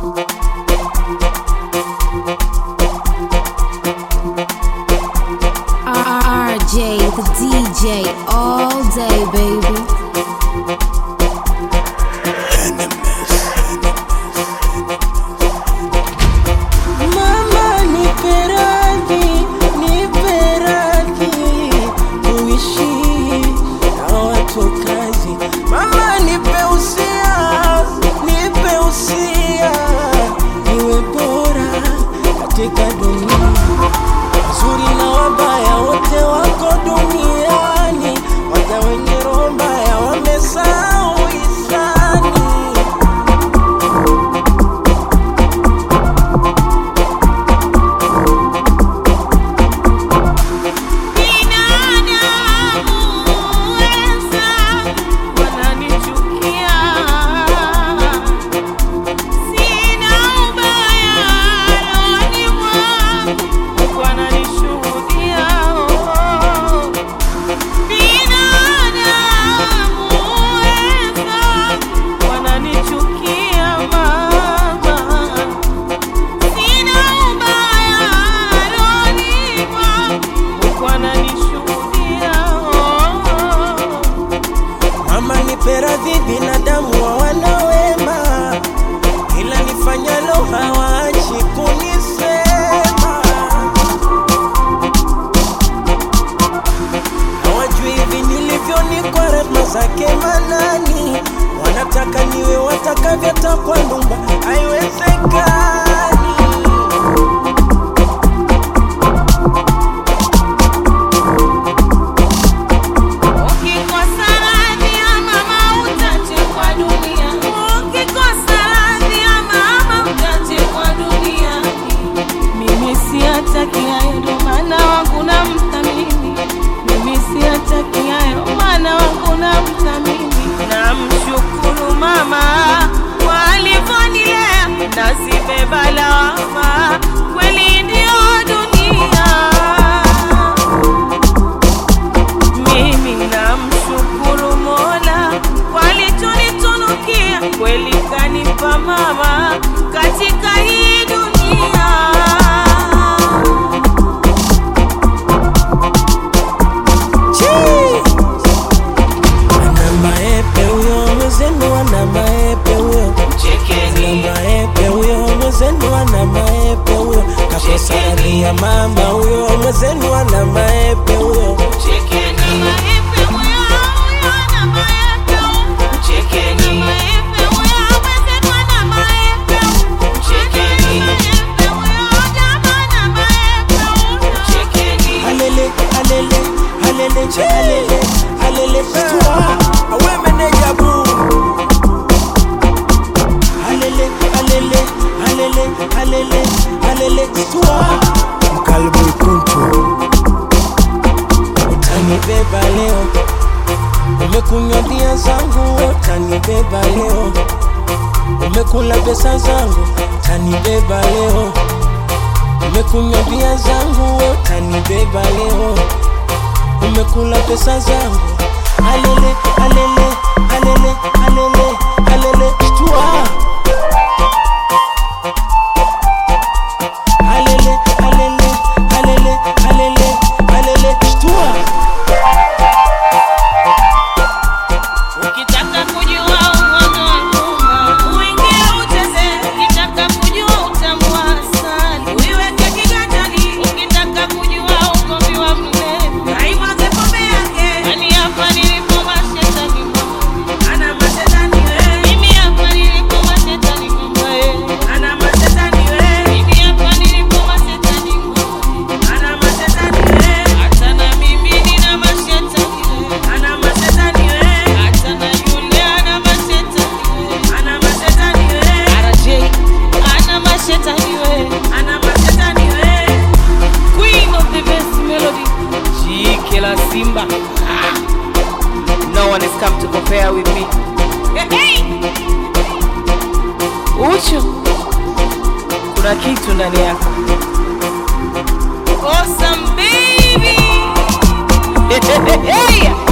RJ, the DJ, all day, baby. Mama nipe radhi kuishi na watu kazi. Mama nipe usia niwe bora katika dunia. Wazuri na wabaya wote wako duniani, waja wenye roho mbaya wamesahau hisani. Peradhi binadamu wa wanawema, ila nifanyalo hawaachi kunisema. Hawajui hivi nilivyo ni kwa rehema zake Manani. Wanataka niwe watakavyo takwa ndumba, haiwezekani. Namshukuru mama kwa alivyonilea, nasibeba lawama, kweli ndio dunia. Mimi namshukuru Mola kwa alichonitunukia, kweli kanipa mama katika hii dunia. Kakosalia mama huyo mwezenu ana maepe huyo. Chekeni maepe huyo ana maepe huyo. Chekeni maepe huyo mwezenu ana maepe huyo. Chekeni maepe huyo jamana maepe huyo. Chekeni halele stua awe meneja bu. Halele stua mkalbu ikuntu. Utanibeba leo, umekunywa bia zangu. Utanibeba leo, umekula pesa zangu. Utanibeba leo, umekunywa bia zangu. Utanibeba leo, umekula pesa zangu. Halele stua. Simba. No one has come to compare with me. Hey! Uchu, kuna kitu ndani yako. Awesome baby. Hey!